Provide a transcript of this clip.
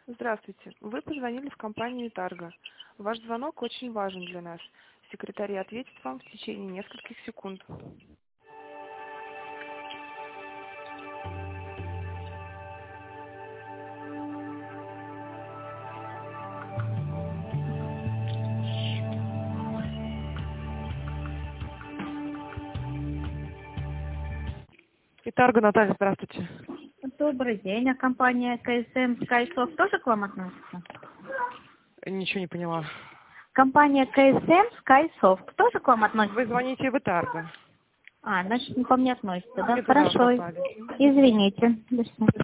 Здравствуйте. Вы позвонили в компанию Тарго. Ваш звонок очень важен для нас. Секретарь ответит вам в течение нескольких секунд. И Тарго, Наталья, здравствуйте. Добрый день. А компания КСМ SkySoft тоже к вам относится? Ничего не поняла. Компания КСМ SkySoft тоже к вам относится? Вы звоните в Тарго. Значит, ко мне относится, да? Где-то, да, Хорошо. попали. Извините. До свидания.